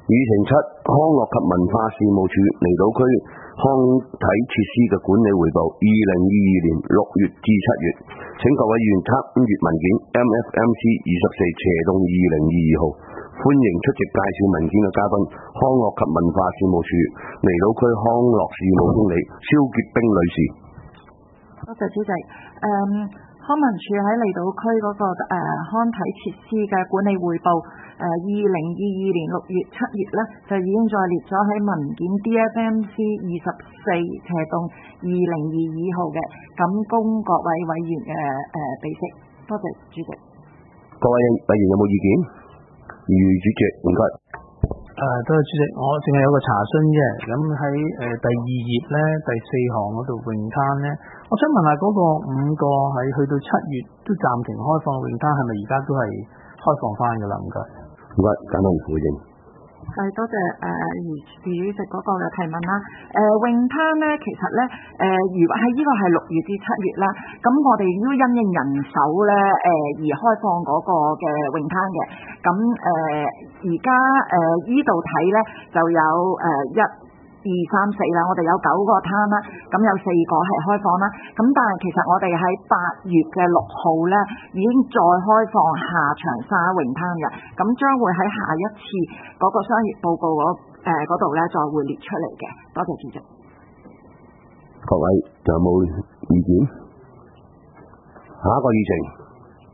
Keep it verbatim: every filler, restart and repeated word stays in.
議程七，康樂及文化事務署離島區康體設施嘅管理匯報，二零二二年六月至七月，請各位議員參閱文件 M F M C 二十四斜洞二零二二號。歡迎出席介紹文件嘅嘉賓，康樂及文化事務署離島區康樂事務經理蕭潔冰女士。 多謝主席。誒、um,，康文署喺離島區嗰、那個誒、呃、康體設施嘅管理匯報，誒二零二二年六月七月咧就已經再列咗喺文件 D F M C 二十四斜洞二零二二號嘅，咁供各位委員嘅誒備悉。多謝主席。 各位委員有冇意見？余主席，唔該。 誒，多謝主席，我淨係有個查詢啫。咁喺誒第二頁咧，第四行嗰度泳灘咧，我想問下嗰個五個喺去到七月都暫停開放泳灘，係咪而家都係開放翻噶啦？唔該。 唔該，簡單回應。 係多謝誒余余主席嗰個嘅提問啦。誒、呃、泳灘咧，其實咧誒、呃，如果喺呢個係六月至七月啦，咁我哋都因應人手咧誒、呃、而開放嗰個嘅泳灘嘅。咁誒而家誒依度睇咧就有誒一二三四啦，我哋有九個灘啦，咁有四個係開放啦。咁但係其實我哋喺八月嘅六號咧已經再開放下長沙泳灘嘅，咁將會喺下一次嗰個商業報告嗰誒嗰度咧再會列出嚟嘅。多謝主席。 各位仲有冇意見？下一個議程。